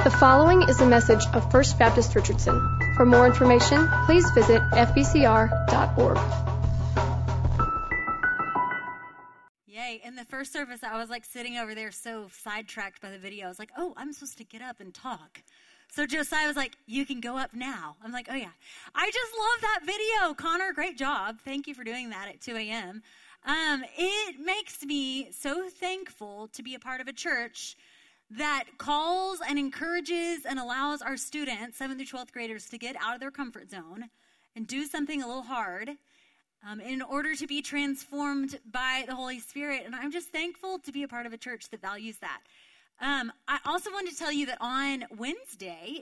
The following is a message of First Baptist Richardson. For more information, please visit fbcr.org. Yay. In the first service, I was like sitting over there so sidetracked by the video. I was like, oh, I'm supposed to get up and talk. So Josiah was like, you can go up now. I'm like, oh yeah. I just love that video. Connor, great job. Thank you for doing that at 2 a.m. It makes me so thankful to be a part of a church that calls and encourages and allows our students, 7th through 12th graders, to get out of their comfort zone and do something a little hard in order to be transformed by the Holy Spirit. And I'm just thankful to be a part of a church that values that. I also wanted to tell you that on Wednesday,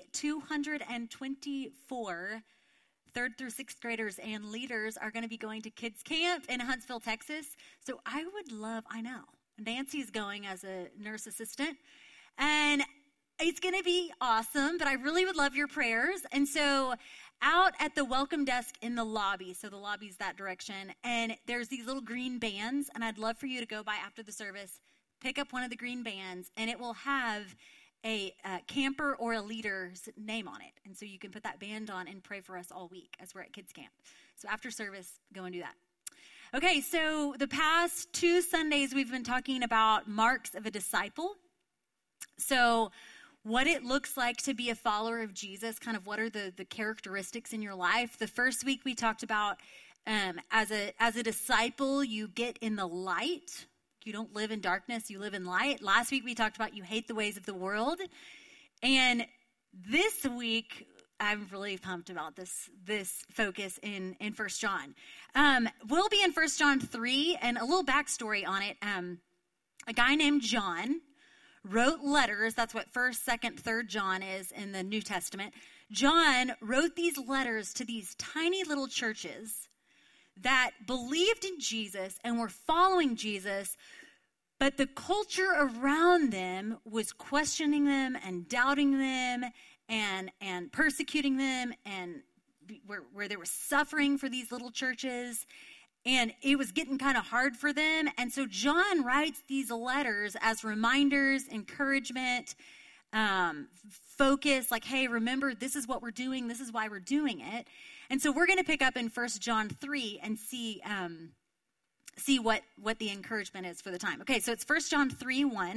224 3rd through 6th graders and leaders are going to be going to kids camp in Huntsville, Texas. So I know, Nancy's going as a nurse assistant. And it's going to be awesome, but I really would love your prayers. And so out at the welcome desk in the lobby, so the lobby's that direction, and there's these little green bands, and I'd love for you to go by after the service, pick up one of the green bands, and it will have a camper or a leader's name on it. And so you can put that band on and pray for us all week as we're at kids camp. So after service, go and do that. Okay, so the past 2 Sundays, we've been talking about marks of a disciple. So what it looks like to be a follower of Jesus, kind of what are the characteristics in your life. The first week we talked about as a disciple, you get in the light. You don't live in darkness, you live in light. Last week we talked about you hate the ways of the world. And this week, I'm really pumped about this focus in 1 John. We'll be in 1 John 3, and a little backstory on it. A guy named John wrote letters. That's what 1st, 2nd, 3rd John is in the New Testament. John wrote these letters to these tiny little churches that believed in Jesus and were following Jesus, but the culture around them was questioning them and doubting them and persecuting them, and where they were suffering for these little churches. And it was getting kind of hard for them. And so John writes these letters as reminders, encouragement, focus, like, hey, remember, this is what we're doing. This is why we're doing it. And so we're going to pick up in 1 John 3 and see what the encouragement is for the time. Okay, so it's 1 John 3:1.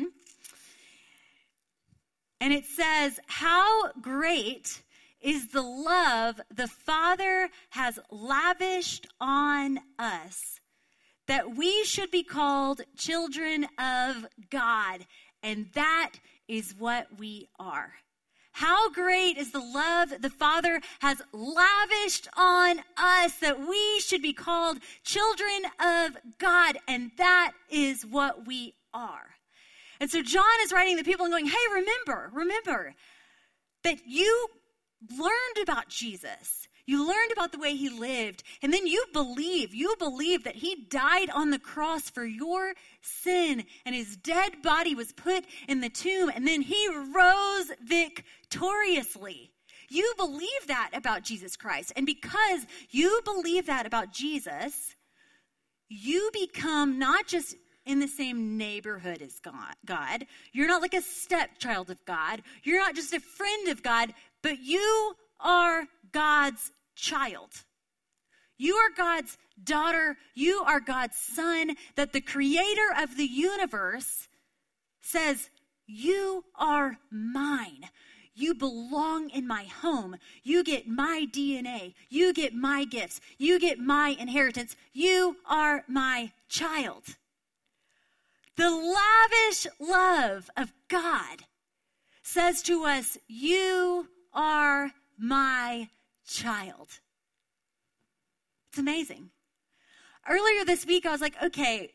And it says, how great is the love the Father has lavished on us, that we should be called children of God, and that is what we are. How great is the love the Father has lavished on us, that we should be called children of God, and that is what we are. And so John is writing to the people and going, hey, remember that you learned about Jesus. You learned about the way he lived, and then you believe that he died on the cross for your sin, and his dead body was put in the tomb, and then he rose victoriously. You believe that about Jesus Christ, and because you believe that about Jesus, you become not just in the same neighborhood as God. You're not like a stepchild of God. You're not just a friend of God, but you are God's child. You are God's daughter. You are God's son, that the creator of the universe says, you are mine. You belong in my home. You get my DNA. You get my gifts. You get my inheritance. You are my child. The lavish love of God says to us, you are my child. It's amazing. Earlier this week, I was like, okay,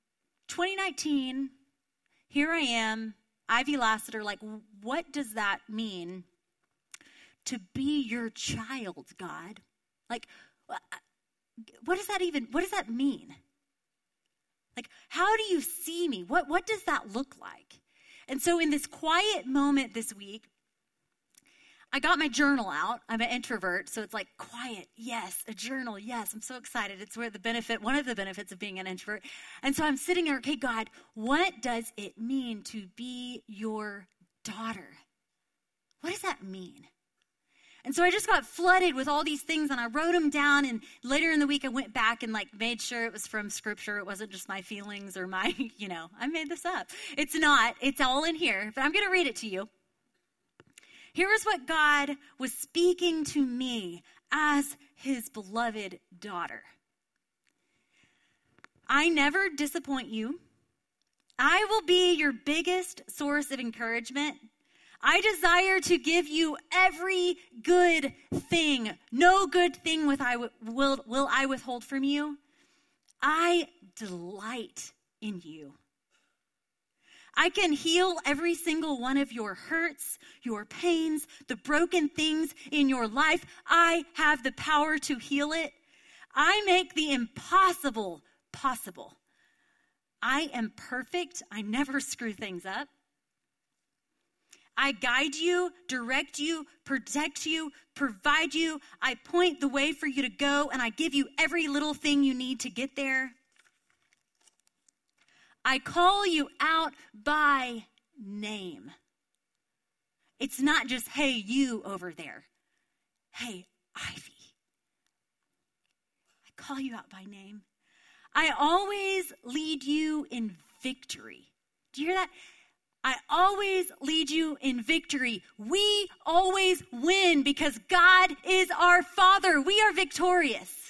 2019, here I am, Ivy Lassiter, like, what does that mean to be your child, God? Like, what does that mean? Like, how do you see me? What does that look like? And so in this quiet moment this week, I got my journal out. I'm an introvert, so it's like quiet, yes, a journal, yes. I'm so excited. It's one of the benefits of being an introvert. And so I'm sitting there, okay, God, what does it mean to be your daughter? What does that mean? And so I just got flooded with all these things, and I wrote them down, and later in the week I went back and made sure it was from Scripture. It wasn't just my feelings or my, I made this up. It's not. It's all in here, but I'm going to read it to you. Here is what God was speaking to me as his beloved daughter. I never disappoint you. I will be your biggest source of encouragement. I desire to give you every good thing. No good thing will I withhold from you. I delight in you. I can heal every single one of your hurts, your pains, the broken things in your life. I have the power to heal it. I make the impossible possible. I am perfect. I never screw things up. I guide you, direct you, protect you, provide you. I point the way for you to go, and I give you every little thing you need to get there. I call you out by name. It's not just, hey, you over there. Hey, Ivy. I call you out by name. I always lead you in victory. Do you hear that? I always lead you in victory. We always win because God is our Father. We are victorious.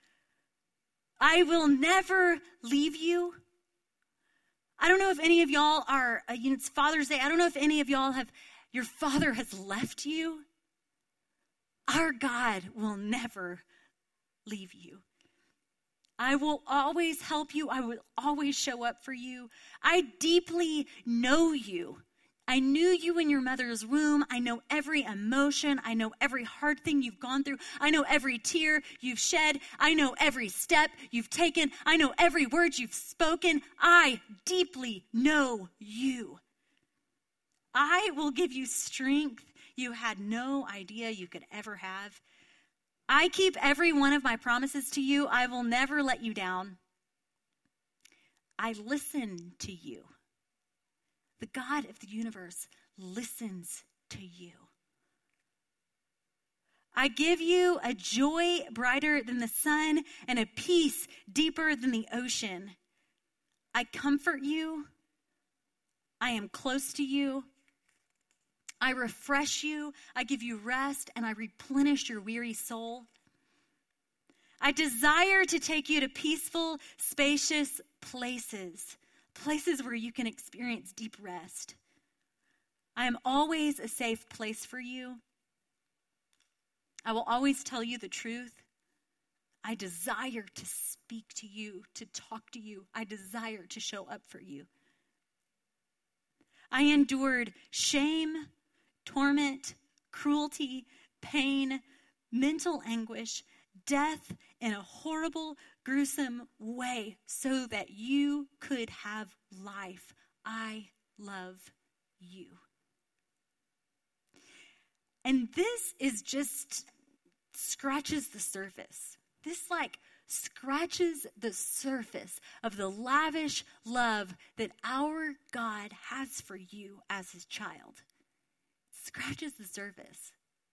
I will never leave you. I don't know if any of y'all are, it's Father's Day. I don't know if any of y'all your father has left you. Our God will never leave you. I will always help you. I will always show up for you. I deeply know you. I knew you in your mother's womb. I know every emotion. I know every hard thing you've gone through. I know every tear you've shed. I know every step you've taken. I know every word you've spoken. I deeply know you. I will give you strength you had no idea you could ever have. I keep every one of my promises to you. I will never let you down. I listen to you. The God of the universe listens to you. I give you a joy brighter than the sun and a peace deeper than the ocean. I comfort you. I am close to you. I refresh you, I give you rest, and I replenish your weary soul. I desire to take you to peaceful, spacious places where you can experience deep rest. I am always a safe place for you. I will always tell you the truth. I desire to speak to you, to talk to you. I desire to show up for you. I endured shame, torment, cruelty, pain, mental anguish, death in a horrible, gruesome way so that you could have life. I love you. And this is just scratches the surface. This scratches the surface of the lavish love that our God has for you as his child. Scratches the surface.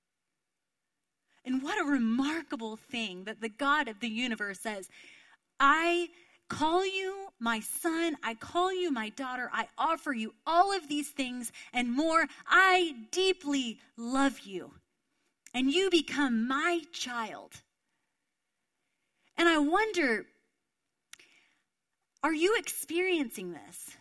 And what a remarkable thing that the God of the universe says, I call you my son, I call you my daughter, I offer you all of these things and more. I deeply love you, and you become my child. And I wonder, are you experiencing this?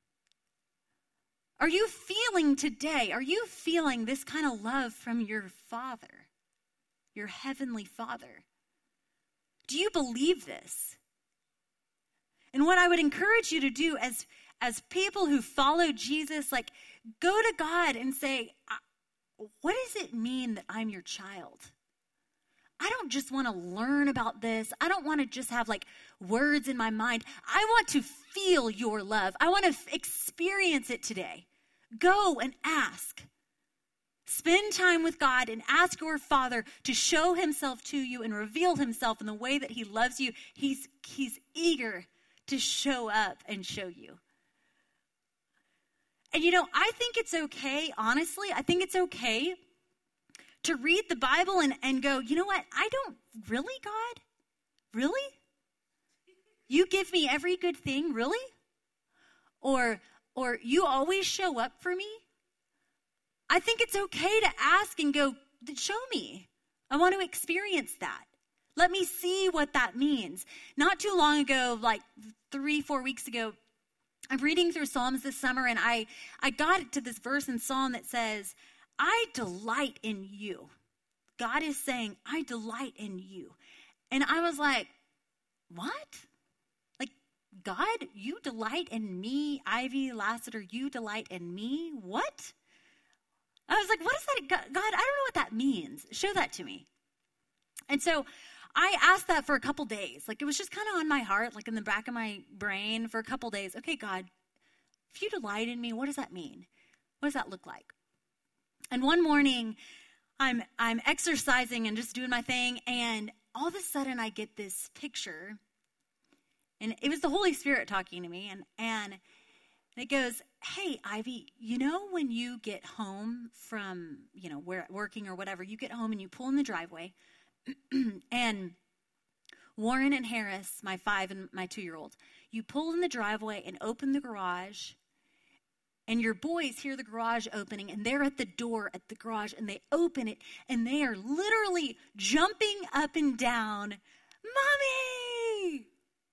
Are you feeling today, are you feeling this kind of love from your Father, your heavenly Father? Do you believe this? And what I would encourage you to do as people who follow Jesus, go to God and say, what does it mean that I'm your child? I don't just want to learn about this. I don't want to just have words in my mind. I want to feel your love. I want to experience it today. Go and ask. Spend time with God and ask your Father to show himself to you and reveal himself in the way that he loves you. He's eager to show up and show you. And I think it's okay, honestly, I think it's okay to read the Bible and go, you know what? I don't really, God? Really? You give me every good thing, really? Or you always show up for me? I think it's okay to ask and go, show me. I want to experience that. Let me see what that means. Not too long ago, like 3-4 weeks ago, I'm reading through Psalms this summer, and I got to this verse in Psalm that says, I delight in you. God is saying, I delight in you. And I was like, what? Like, God, you delight in me? Ivy Lassiter, you delight in me? What? I was like, what is that? God, I don't know what that means. Show that to me. And so I asked that for a couple days. Like, it was just kind of on my heart, like in the back of my brain for a couple days. Okay, God, if you delight in me, what does that mean? What does that look like? And one morning, I'm exercising and just doing my thing, and all of a sudden I get this picture, and it was the Holy Spirit talking to me, and it goes, hey, Ivy, when you get home from, where working or whatever, you get home and you pull in the driveway, and Warren and Harris, my 5 and my 2-year-old, you pull in the driveway and open the garage, and your boys hear the garage opening, and they're at the door at the garage, and they open it, and they are literally jumping up and down, Mommy!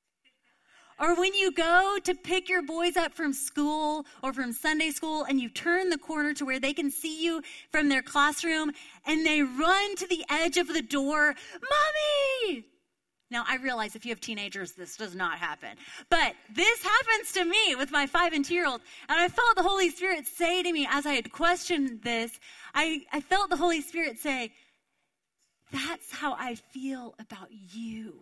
Or when you go to pick your boys up from school or from Sunday school, and you turn the corner to where they can see you from their classroom, and they run to the edge of the door, Mommy! Now, I realize if you have teenagers, this does not happen. But this happens to me with my 5 and 2-year-old. And I felt the Holy Spirit say to me as I had questioned this, I felt the Holy Spirit say, that's how I feel about you.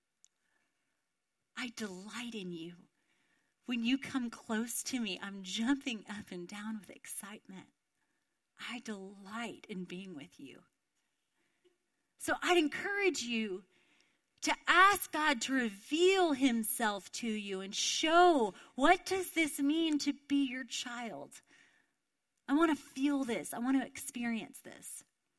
I delight in you. When you come close to me, I'm jumping up and down with excitement. I delight in being with you. So I'd encourage you to ask God to reveal himself to you and show, what does this mean to be your child? I want to feel this. I want to experience this.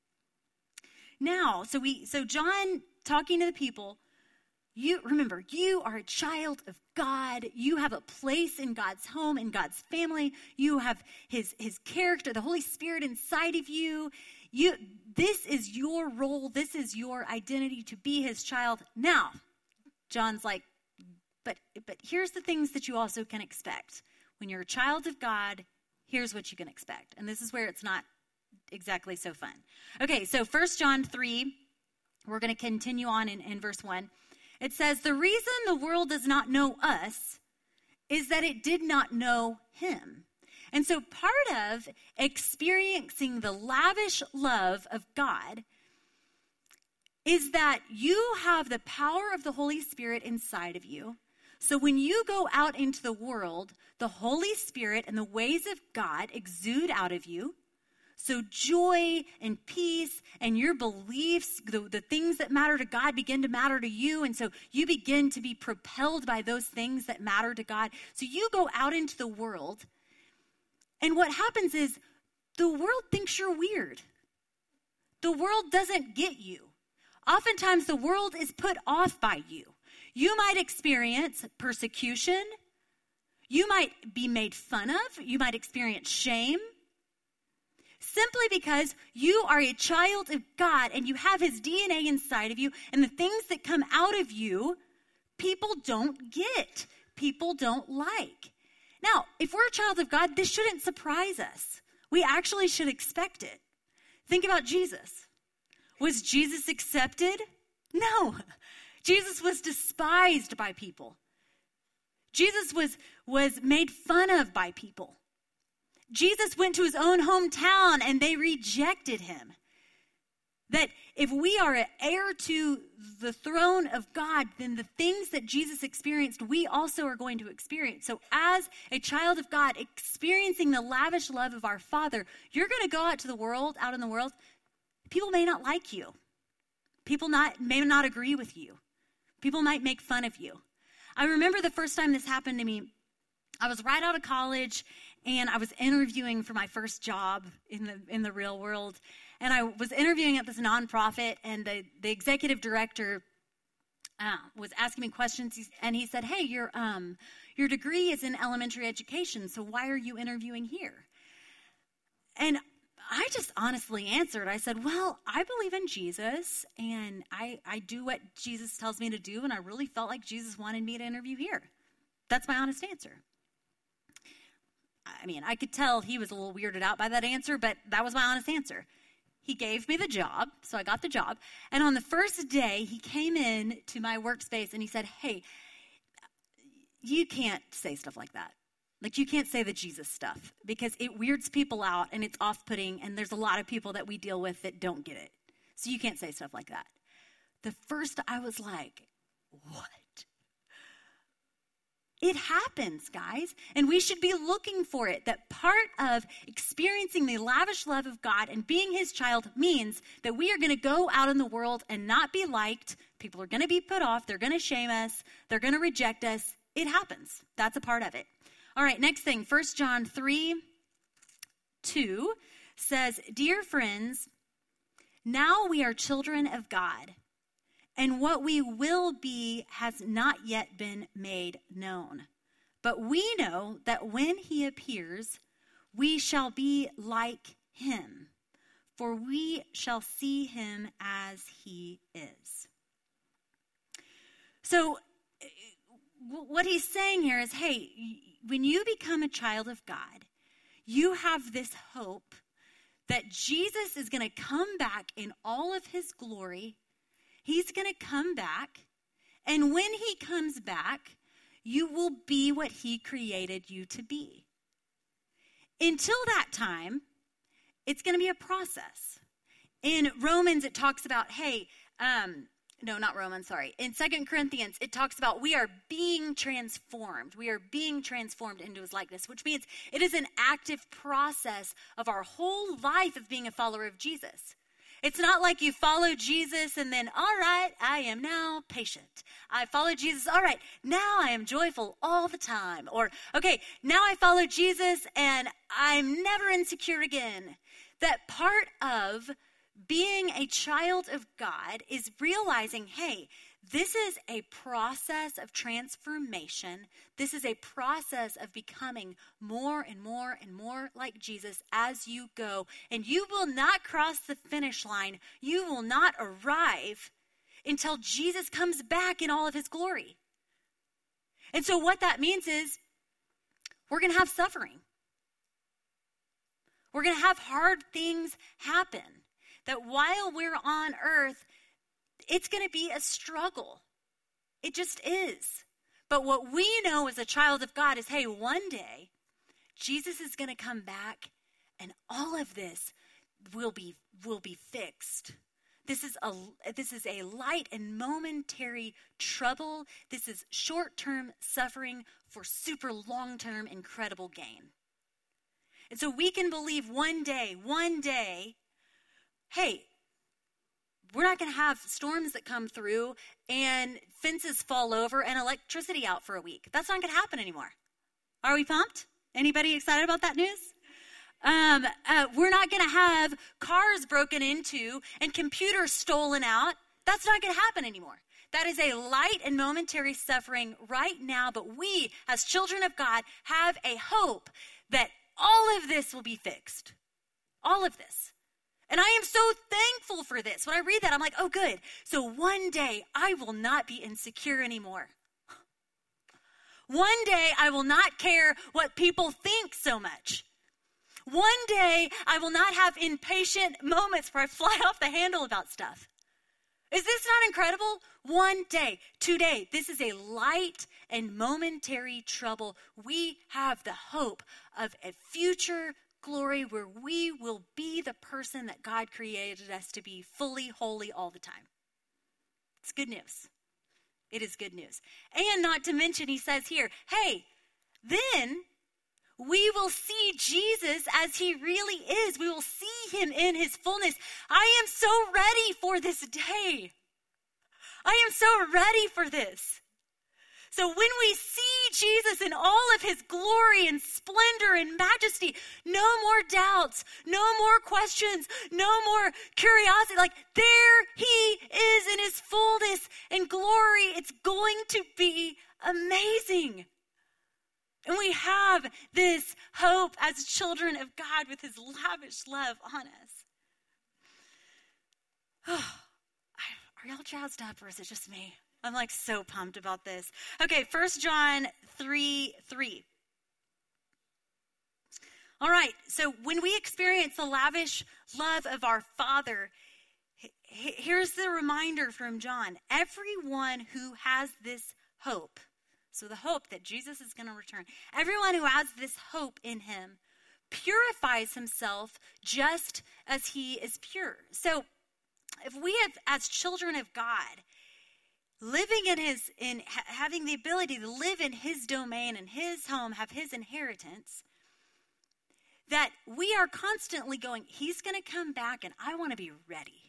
Now, so John talking to the people, remember, you are a child of God. You have a place in God's home, in God's family. You have his character, the Holy Spirit inside of you. This is your role. This is your identity to be his child. Now, John's like, but here's the things that you also can expect. When you're a child of God, here's what you can expect. And this is where it's not exactly so fun. Okay, so 1 John 3, we're going to continue on in verse 1. It says, the reason the world does not know us is that it did not know him. And so part of experiencing the lavish love of God is that you have the power of the Holy Spirit inside of you. So when you go out into the world, the Holy Spirit and the ways of God exude out of you. So joy and peace and your beliefs, the things that matter to God begin to matter to you. And so you begin to be propelled by those things that matter to God. So you go out into the world, and what happens is the world thinks you're weird. The world doesn't get you. Oftentimes the world is put off by you. You might experience persecution. You might be made fun of. You might experience shame. Simply because you are a child of God and you have his DNA inside of you, and the things that come out of you, people don't get, people don't like. Now, if we're a child of God, this shouldn't surprise us. We actually should expect it. Think about Jesus. Was Jesus accepted? No. Jesus was despised by people. Jesus was made fun of by people. Jesus went to his own hometown and they rejected him. That if we are an heir to the throne of God, then the things that Jesus experienced, we also are going to experience. So as a child of God, experiencing the lavish love of our Father, you're going to go out in the world, people may not like you. People may not agree with you. People might make fun of you. I remember the first time this happened to me, I was right out of college, and I was interviewing for my first job in the real world. And I was interviewing at this nonprofit, and the executive director was asking me questions, and he said, "Hey, your degree is in elementary education, so why are you interviewing here?" And I just honestly answered. I said, "Well, I believe in Jesus, and I do what Jesus tells me to do, and I really felt like Jesus wanted me to interview here." That's my honest answer. I mean, I could tell he was a little weirded out by that answer, but that was my honest answer. He gave me the job, so I got the job. And on the first day, he came in to my workspace and he said, "Hey, you can't say stuff like that. Like, you can't say the Jesus stuff because it weirds people out and it's off-putting, and there's a lot of people that we deal with that don't get it. So you can't say stuff like that." The first, I was like, what? It happens, guys, and we should be looking for it. That part of experiencing the lavish love of God and being his child means that we are going to go out in the world and not be liked. People are going to be put off. They're going to shame us. They're going to reject us. It happens. That's a part of it. All right, next thing, 1 John 3:2 says, "Dear friends, now we are children of God, and what we will be has not yet been made known. But we know that when he appears, we shall be like him, for we shall see him as he is." So what he's saying here is, hey, when you become a child of God, you have this hope that Jesus is going to come back in all of his glory. He's going to come back, and when he comes back, you will be what he created you to be. Until that time, it's going to be a process. In Romans, it talks about, in 2 Corinthians, it talks about we are being transformed. We are being transformed into his likeness, which means it is an active process of our whole life of being a follower of Jesus. It's not like you follow Jesus and then, all right, I am now patient. I follow Jesus, all right, now I am joyful all the time. Or, okay, now I follow Jesus and I'm never insecure again. That part of being a child of God is realizing, hey, this is a process of transformation. This is a process of becoming more and more and more like Jesus as you go. And you will not cross the finish line. You will not arrive until Jesus comes back in all of his glory. And so what that means is we're going to have suffering. We're going to have hard things happen. That while we're on earth, it's going to be a struggle. It just is. But what we know as a child of God is, hey, one day, Jesus is going to come back and all of this will be fixed. This is a light and momentary trouble. This is short-term suffering for super long-term incredible gain. And so we can believe one day, hey, we're not going to have storms that come through and fences fall over and electricity out for a week. That's not going to happen anymore. Are we pumped? Anybody excited about that news? We're not going to have cars broken into and computers stolen out. That's not going to happen anymore. That is a light and momentary suffering right now, but we, as children of God, have a hope that all of this will be fixed. All of this. And I am so thankful for this. When I read that, I'm like, oh, good. So one day I will not be insecure anymore. One day I will not care what people think so much. One day I will not have impatient moments where I fly off the handle about stuff. Is this not incredible? One day, today, this is a light and momentary trouble. We have the hope of a future glory where we will be the person that God created us to be, fully holy all the time. It's good news. It is good news. And not to mention, he says here, hey, then we will see Jesus as he really is. We will see him in his fullness. I am so ready for this day. I am so ready for this. So when we see Jesus in all of his glory and splendor and majesty. No more doubts, no more questions, no more curiosity. Like, there he is in his fullness and glory. It's going to be amazing. And we have this hope as children of God with his lavish love on us. Oh, are y'all jazzed up, or is it just me? I'm like so pumped about this. Okay, 1 John 3:3. All right, so when we experience the lavish love of our Father, here's the reminder from John. Everyone who has this hope, so the hope that Jesus is going to return, everyone who has this hope in him purifies himself just as he is pure. So if we have, as children of God, living in having the ability to live in his domain and his home, have his inheritance, that we are constantly going, he's going to come back and I want to be ready.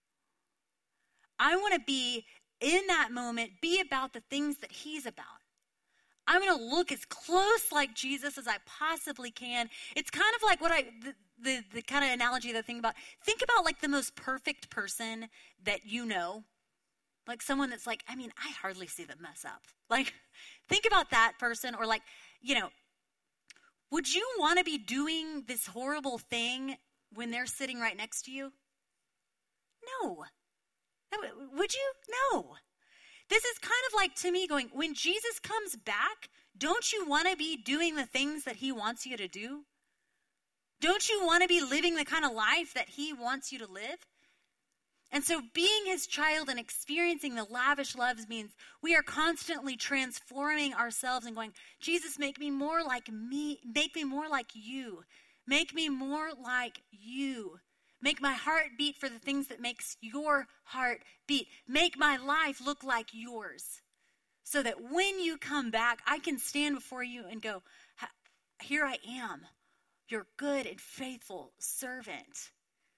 I want to be in that moment, be about the things that he's about. I'm going to look as close like Jesus as I possibly can. It's kind of like what the kind of analogy that I think about like the most perfect person that you know. Like someone that's like, I hardly see them mess up. Like, think about that person, or like, would you want to be doing this horrible thing when they're sitting right next to you? No. Would you? No. This is kind of like, to me, going, when Jesus comes back, don't you want to be doing the things that he wants you to do? Don't you want to be living the kind of life that he wants you to live? And so being his child and experiencing the lavish loves means we are constantly transforming ourselves and going, Jesus, make me more like me. Make me more like you. Make me more like you. Make my heart beat for the things that makes your heart beat. Make my life look like yours. So that when you come back, I can stand before you and go, here I am, your good and faithful servant.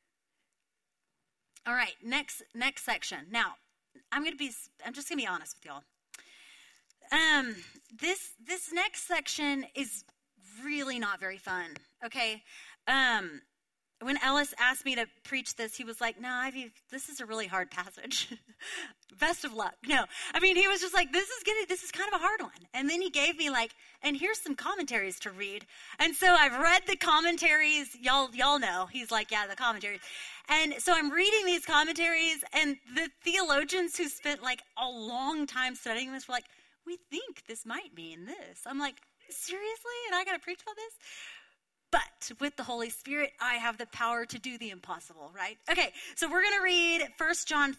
All right, next section. Now, I'm just gonna be honest with y'all. This next section is really not very fun. Okay. When Ellis asked me to preach this, he was like, "No, Ivy, this is a really hard passage. Best of luck." No, he was just like, "This is kind of a hard one." And then he gave me and here's some commentaries to read. And so I've read the commentaries. Y'all know. He's like, "Yeah, the commentaries." And so I'm reading these commentaries, and the theologians who spent a long time studying this were like, "We think this might mean this." I'm like, "Seriously? And I got to preach about this?" But with the Holy Spirit, I have the power to do the impossible, right? Okay, so we're going to read 1 John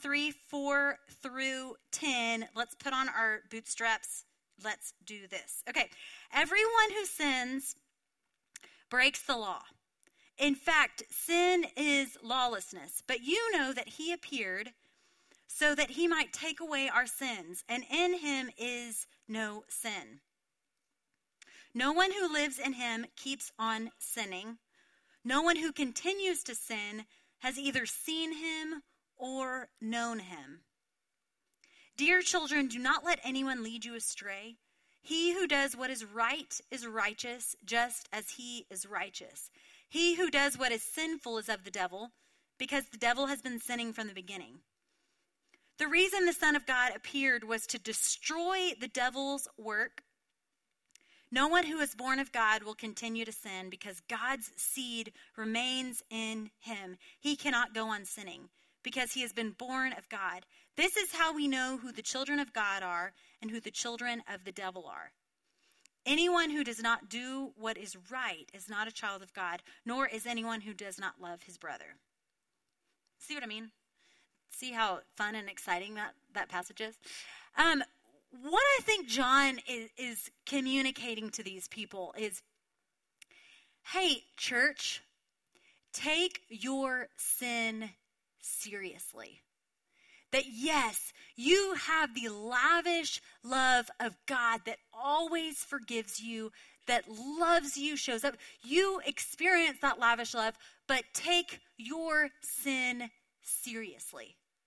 3:4-10. Let's put on our bootstraps. Let's do this. Okay, everyone who sins breaks the law. In fact, sin is lawlessness. But you know that he appeared so that he might take away our sins, and in him is no sin. No one who lives in him keeps on sinning. No one who continues to sin has either seen him or known him. Dear children, do not let anyone lead you astray. He who does what is right is righteous, just as he is righteous. He who does what is sinful is of the devil, because the devil has been sinning from the beginning. The reason the Son of God appeared was to destroy the devil's work. No one who is born of God will continue to sin because God's seed remains in him. He cannot go on sinning because he has been born of God. This is how we know who the children of God are and who the children of the devil are. Anyone who does not do what is right is not a child of God, nor is anyone who does not love his brother. See what I mean? See how fun and exciting that passage is? What I think John is communicating to these people is, hey, church, take your sin seriously. That yes, you have the lavish love of God that always forgives you, that loves you, shows up. You experience that lavish love, but take your sin seriously.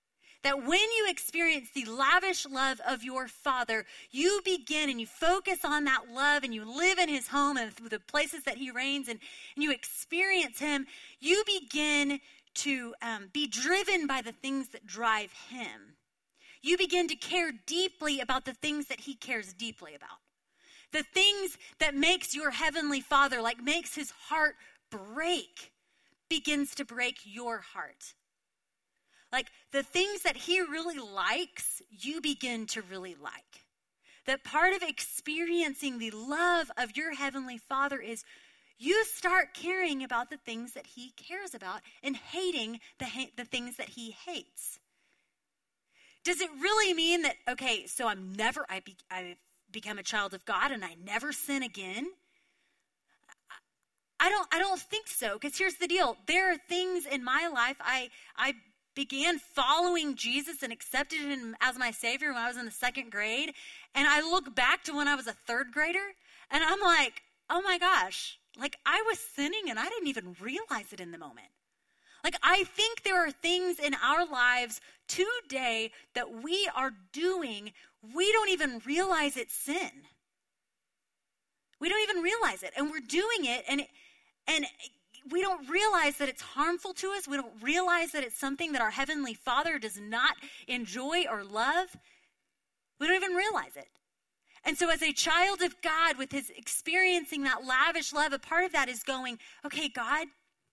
that when you experience the lavish love of your Father, you begin and you focus on that love and you live in his home and the places that he reigns and you experience him, you begin to be driven by the things that drive him. You begin to care deeply about the things that he cares deeply about. The things that makes your heavenly Father, like makes his heart break, begins to break your heart. Like the things that he really likes, you begin to really like. That part of experiencing the love of your heavenly Father is you start caring about the things that he cares about and hating the things that he hates. Does it really mean that, okay, so I become a child of God and I never sin again? I don't think so, because here's the deal. There are things in my life, I began following Jesus and accepted him as my Savior when I was in the 2nd grade. And I look back to when I was a 3rd grader and I'm like, oh my gosh, like I was sinning and I didn't even realize it in the moment. Like I think there are things in our lives today that we are doing, we don't even realize it's sin. We don't even realize it. And we're doing it and we don't realize that it's harmful to us. We don't realize that it's something that our heavenly Father does not enjoy or love. We don't even realize it. And so as a child of God, with his experiencing that lavish love, a part of that is going, okay, God,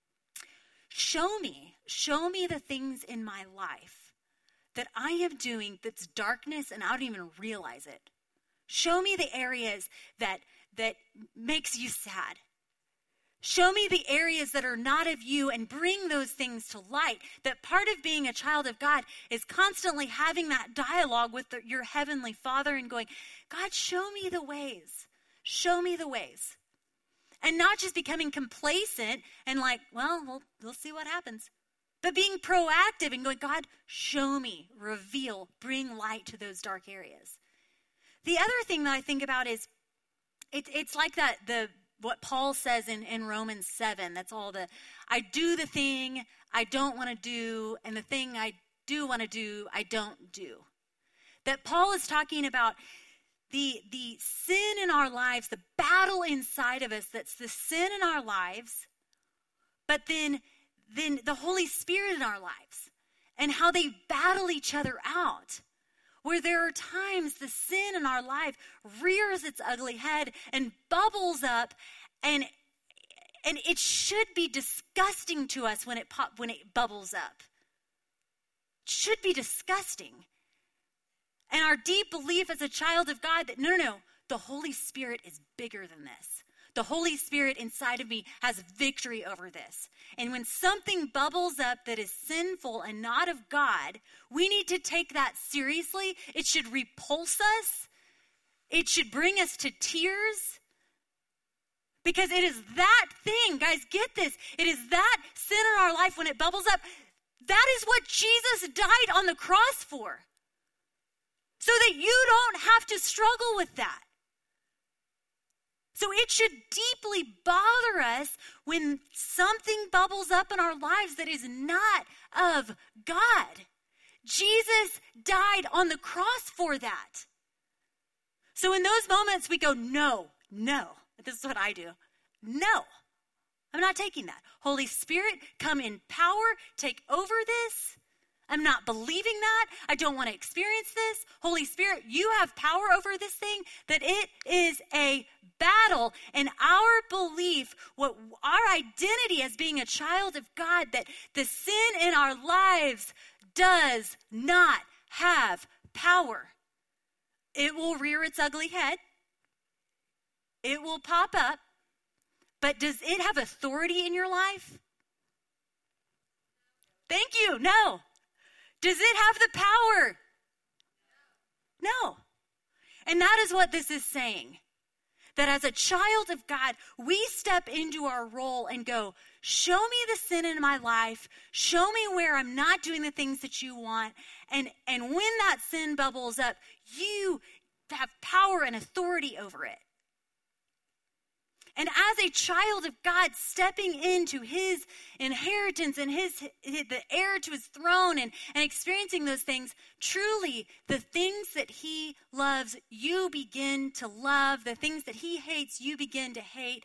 show me the things in my life that I am doing that's darkness and I don't even realize it. Show me the areas that makes you sad. Show me the areas that are not of you and bring those things to light. That part of being a child of God is constantly having that dialogue with your heavenly Father and going, God, show me the ways. Show me the ways. And not just becoming complacent and like, well, we'll see what happens. But being proactive and going, God, show me, reveal, bring light to those dark areas. The other thing that I think about is it's like that, what Paul says in Romans 7, that's all I do the thing I don't want to do, and the thing I do want to do, I don't do. That Paul is talking about the sin in our lives, the battle inside of us, that's the sin in our lives, but then the Holy Spirit in our lives, and how they battle each other out. Where there are times the sin in our life rears its ugly head and bubbles up, and it should be disgusting to us when it bubbles up. It should be disgusting. And our deep belief as a child of God that no, the Holy Spirit is bigger than this. The Holy Spirit inside of me has victory over this. And when something bubbles up that is sinful and not of God, we need to take that seriously. It should repulse us. It should bring us to tears. Because it is that thing, guys, get this. It is that sin in our life when it bubbles up. That is what Jesus died on the cross for. So that you don't have to struggle with that. So it should deeply bother us when something bubbles up in our lives that is not of God. Jesus died on the cross for that. So in those moments we go, no. This is what I do. No, I'm not taking that. Holy Spirit, come in power, take over this. I'm not believing that. I don't want to experience this. Holy Spirit, you have power over this thing, that it is a battle. And our belief, what our identity as being a child of God, that the sin in our lives does not have power. It will rear its ugly head. It will pop up. But does it have authority in your life? Thank you. No. Does it have the power? No. And that is what this is saying. That as a child of God, we step into our role and go, show me the sin in my life. Show me where I'm not doing the things that you want. And when that sin bubbles up, you have power and authority over it. And as a child of God, stepping into his inheritance and the heir to his throne and experiencing those things, truly the things that he loves, you begin to love. The things that he hates, you begin to hate.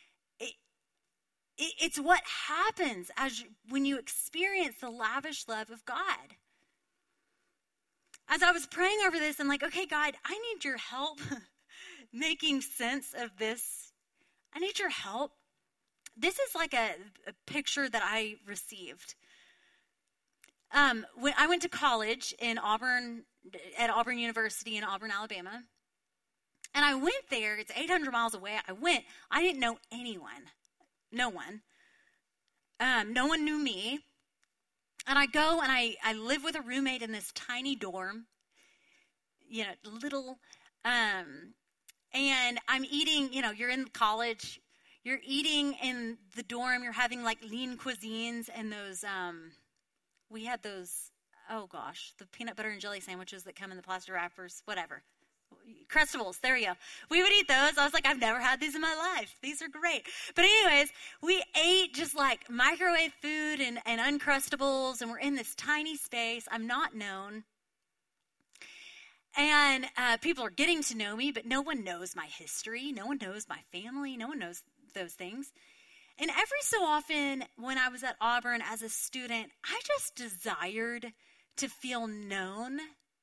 It's what happens when you experience the lavish love of God. As I was praying over this, I'm like, okay, God, I need your help making sense of this. I need your help. This is like a picture that I received. When I went to college in Auburn, at Auburn University in Auburn, Alabama, and I went there. It's 800 miles away. I didn't know anyone. No one. No one knew me. And I go and I live with a roommate in this tiny dorm, little, and I'm eating, you're in college, you're eating in the dorm, you're having like lean cuisines and those, we had those, the peanut butter and jelly sandwiches that come in the plastic wrappers, whatever. Crustables, there we go. We would eat those. I was like, I've never had these in my life. These are great. But anyways, we ate just like microwave food and Uncrustables, and we're in this tiny space. I'm not known. And people are getting to know me, but no one knows my history. No one knows my family. No one knows those things. And every so often when I was at Auburn as a student, I just desired to feel known.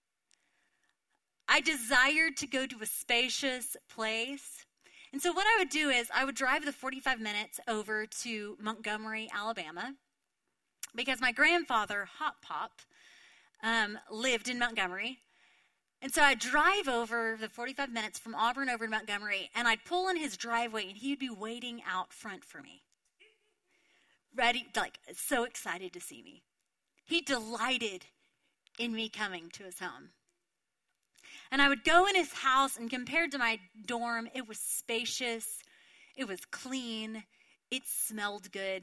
I desired to go to a spacious place. And so what I would do is I would drive the 45 minutes over to Montgomery, Alabama, because my grandfather, Hot Pop, lived in Montgomery. And so I'd drive over the 45 minutes from Auburn over to Montgomery, and I'd pull in his driveway, and he'd be waiting out front for me. Ready, like, so excited to see me. He delighted in me coming to his home. And I would go in his house, and compared to my dorm, it was spacious, it was clean, it smelled good.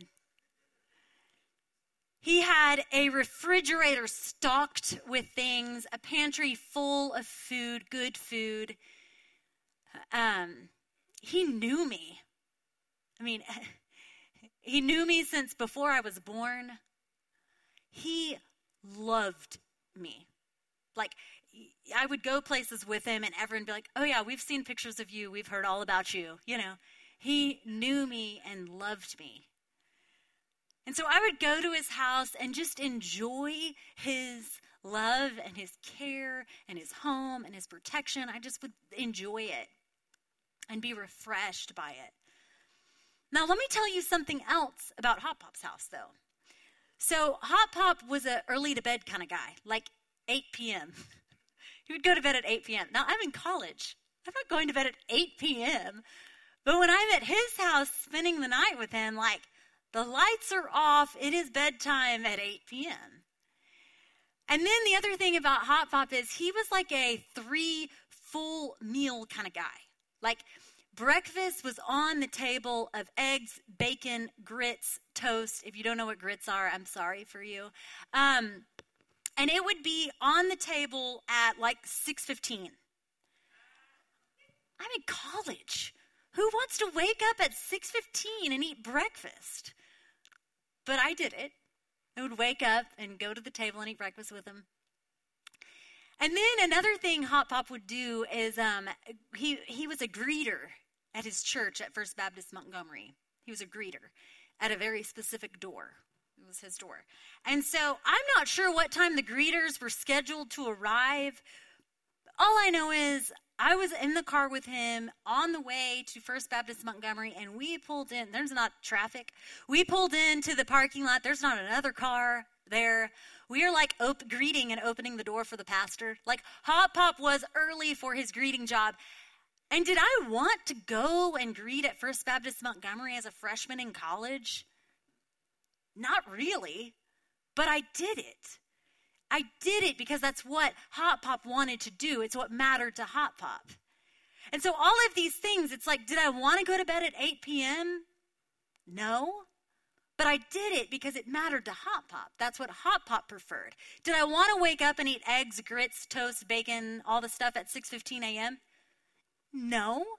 He had a refrigerator stocked with things, a pantry full of food, good food. He knew me. I mean, he knew me since before I was born. He loved me. Like, I would go places with him and everyone would be like, oh yeah, we've seen pictures of you. We've heard all about you. He knew me and loved me. And so I would go to his house and just enjoy his love and his care and his home and his protection. I just would enjoy it and be refreshed by it. Now, let me tell you something else about Hot Pop's house, though. So Hot Pop was an early to bed kind of guy, like 8 p.m. He would go to bed at 8 p.m. Now, I'm in college. I'm not going to bed at 8 p.m. But when I'm at his house spending the night with him, like, the lights are off. It is bedtime at 8 p.m. And then the other thing about Hot Pop is he was like a 3 full meal kind of guy. Like, breakfast was on the table of eggs, bacon, grits, toast. If you don't know what grits are, I'm sorry for you. And it would be on the table at like 6:15. I'm in college. Who wants to wake up at 6:15 and eat breakfast? But I did it. I would wake up and go to the table and eat breakfast with him. And then another thing Hot Pop would do is he was a greeter at his church at First Baptist Montgomery. He was a greeter at a very specific door. It was his door. And so I'm not sure what time the greeters were scheduled to arrive. All I know is I was in the car with him on the way to First Baptist Montgomery, and we pulled in. There's not traffic. We pulled into the parking lot. There's not another car there. We are like greeting and opening the door for the pastor. Like, Hot Pop was early for his greeting job. And did I want to go and greet at First Baptist Montgomery as a freshman in college? Not really, but I did it. I did it because that's what Hot Pop wanted to do. It's what mattered to Hot Pop. And so all of these things, it's like, did I want to go to bed at 8 p.m.? No. But I did it because it mattered to Hot Pop. That's what Hot Pop preferred. Did I want to wake up and eat eggs, grits, toast, bacon, all the stuff at 6:15 a.m.? No.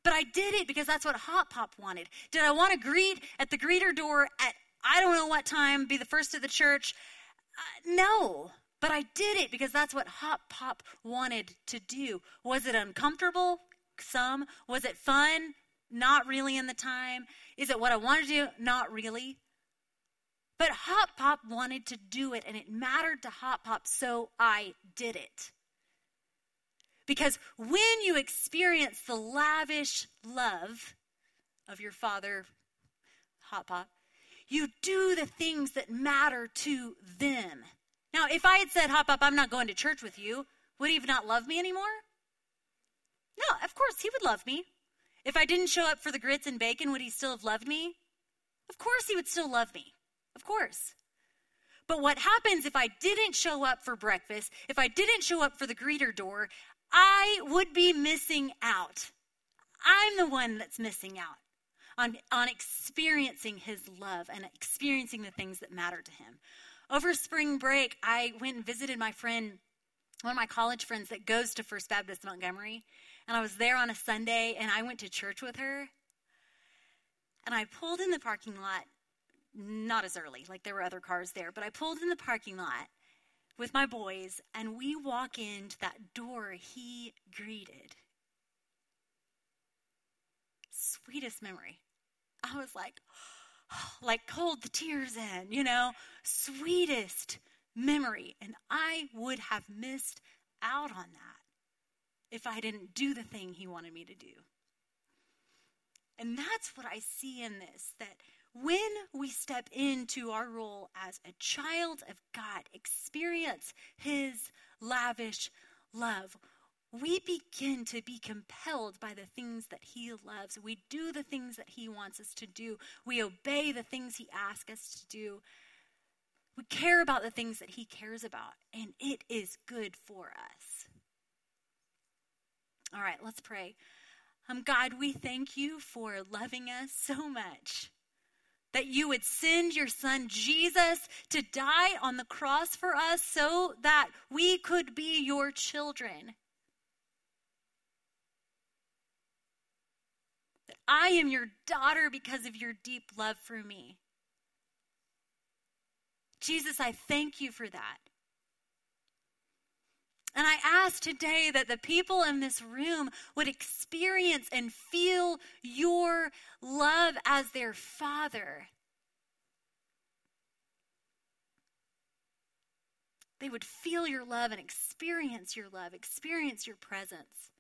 But I did it because that's what Hop Pop wanted. Did I want to greet at the greeter door at I don't know what time, be the first of the church? No. But I did it because that's what Hop Pop wanted to do. Was it uncomfortable? Some. Was it fun? Not really in the time. Is it what I wanted to do? Not really. But Hop Pop wanted to do it, and it mattered to Hop Pop, so I did it. Because when you experience the lavish love of your father, Hop Pop, you do the things that matter to them. Now, if I had said, Hop Pop, I'm not going to church with you, would he have not loved me anymore? No, of course he would love me. If I didn't show up for the grits and bacon, would he still have loved me? Of course he would still love me. Of course. But what happens if I didn't show up for breakfast, if I didn't show up for the greeter door, I would be missing out. I'm the one that's missing out on experiencing his love and experiencing the things that matter to him. Over spring break, I went and visited my friend, one of my college friends that goes to First Baptist Montgomery. And I was there on a Sunday, and I went to church with her. And I pulled in the parking lot, not as early, like there were other cars there, but I pulled in the parking lot with my boys, and we walk into that door he greeted. Sweetest memory. I was like hold the tears in, sweetest memory. And I would have missed out on that if I didn't do the thing he wanted me to do. And that's what I see in this, that when we step into our role as a child of God, experience his lavish love, we begin to be compelled by the things that he loves. We do the things that he wants us to do. We obey the things he asks us to do. We care about the things that he cares about, and it is good for us. All right, let's pray. God, we thank you for loving us so much, that you would send your son Jesus to die on the cross for us so that we could be your children. That I am your daughter because of your deep love for me. Jesus, I thank you for that. And I ask today that the people in this room would experience and feel your love as their Father. They would feel your love and experience your love, experience your presence.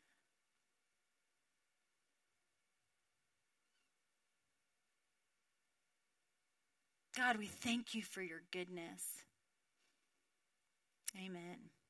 God, we thank you for your goodness. Amen.